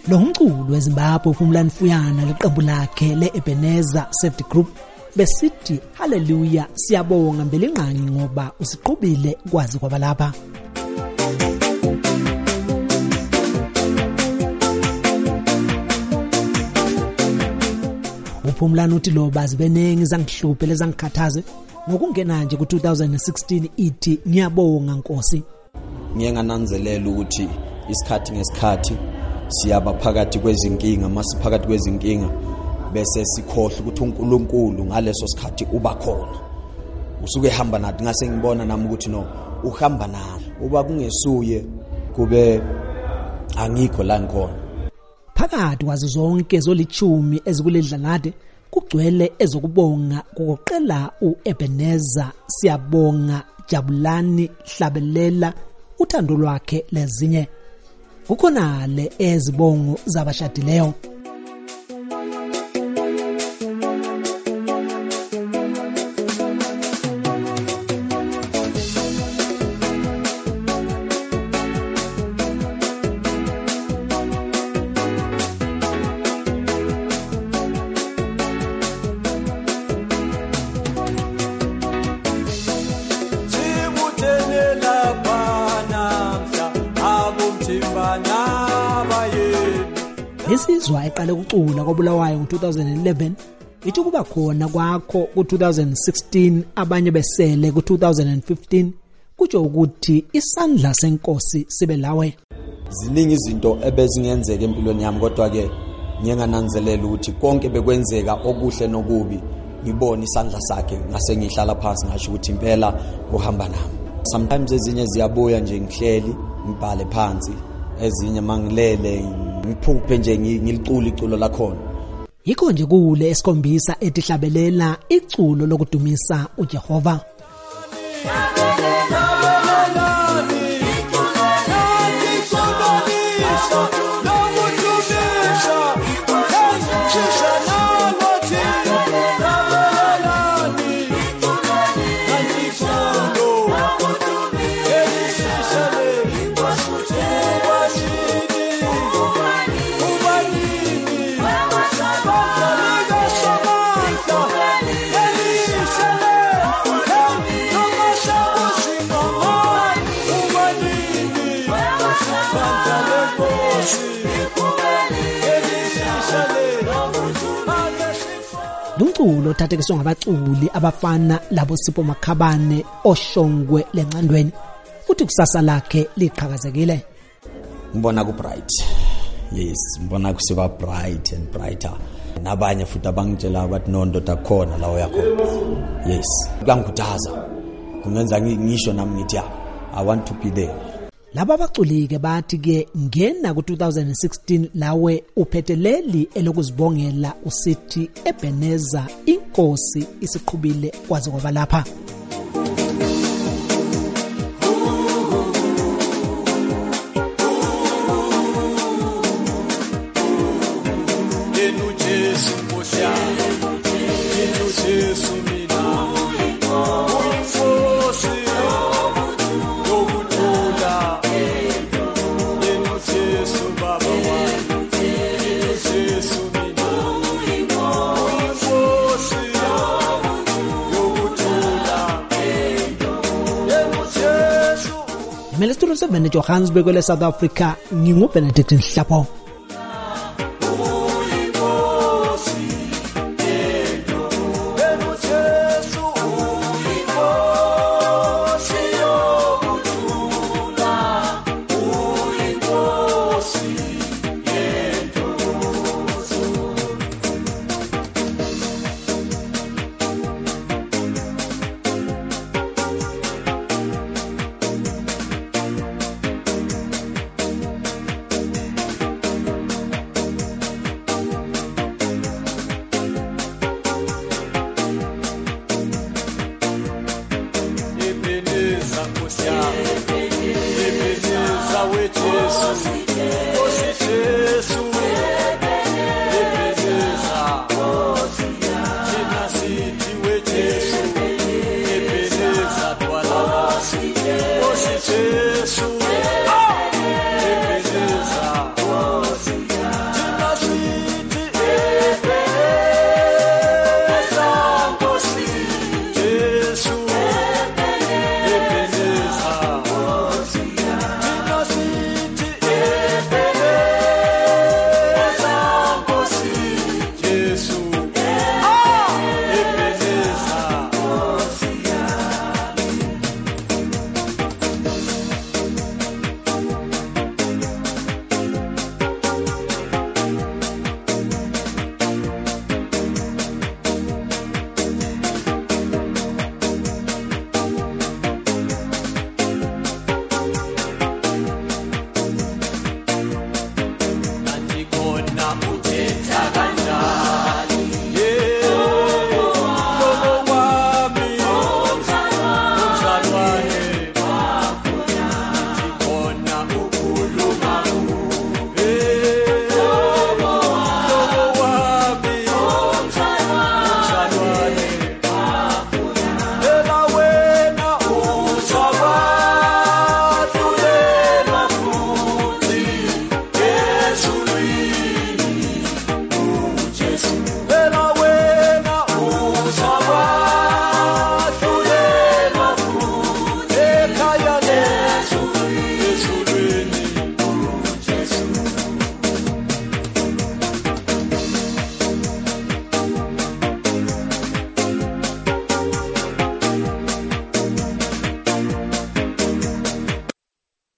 Lo mculo weZimbabwe uPhumlani Fuyana leqembu lakhe leEbenezer Safety Group besithi haleluya siyabonga Mbelinqangi ngoba usiqubile kwazi kwabalapha. uPhumlani uthi lo bazi benengi zangihluphe lezangikhathaze ngokungena nje ku2016 ithi ngiyabonga Nkosi. Ngiyengananzelela ukuthi isikhathi ngesikhathi siyaba phakathi kwezinkinga, masiphakathi kwezinkinga bese sikhohle ukuthi uNkulunkulu ngaleso sikhathi uba khona. Usuke ehamba nathi ngase ngibona nami ukuthi no uhamba nami. Uba kungesuye kube angikho la ngikhona. Phakathi kwazo zonke zolithumi ezikuledlanade kugcwele ezokubonga kokuqela uEbenezer siyabonga Jabulani Hlabelela uthando lwakhe lezinye. Kukhona le ezibongo zabashadileyo. Isizwa eqale ukucula koBulawayo ngo2011 ithi kuba khona kwakho ku2016 abanye besele ku2015 kutsho ukuthi isandla senkosi sibe lawe. Ziningi izinto ebezingenzeka empilweni yami kodwa ke ngiyengananzelela ukuthi konke bekwenzeka okuhle nokubi ngibona isandla sakhe ngase ngihlala phansi ngasho ukuthi impela uhamba nami. Sometimes ezinye ziyabuya nje ngihleli ngibhale phansi, ezinye mangilele ngiphuphe nje ngilicula iculo lakhona. Yikho nje kule esikhombisa ethi Hlabelela iculo lokudumisa uJehova. Lumculo uthathekiswa ngabaculi abafana labo Sipho Makhabane oShongwe leNcandweni uthi kusasa lakhe liqhakazekile. Ngibona ku bright. Yes, ngibona kusiba bright and brighter. Nabanye futhi abangitshela abathi nondoda khona la uyakho. Yes, kuyangikhuthaza. Kungenza ngisho nami ngithi I want to be there. Laba baculi ke bathi ke ngena ku2016 lawe uphetheleli elokuzibongela usithi Ebenezer inkosi isiqhubile kwaze kwabalapha. Studio 7 eJohannesburg le South Africa nginguBenedict Nhlapo. Jesu